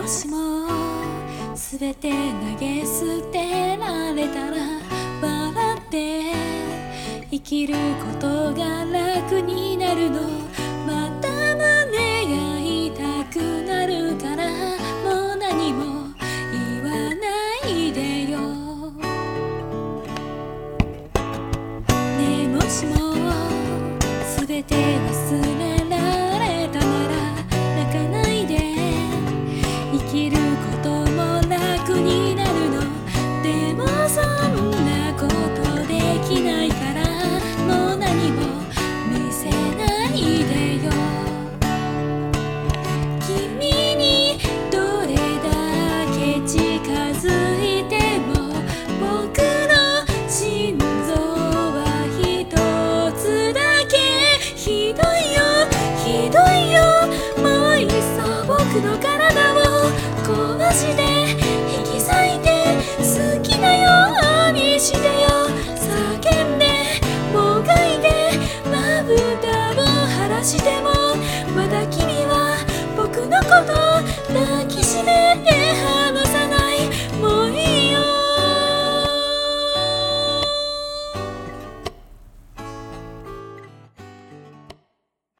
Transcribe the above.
もしも全て投げ捨てられたら笑って生きることが楽になるの。また胸が痛くなるからもう何も言わないでよ。ねえもしも全て忘れられたなら泣かないで。生きることも楽になるの。でもそんなことできないからもう何も見せないでよ。君にどれだけ近づいても僕の心臓は一つだけ。ひどいよひどいよ、もういっそ僕の体を壊して引き裂いて好きなようにしてよ。叫んでもがいてまぶたを晴らしてもまだ君は僕のこと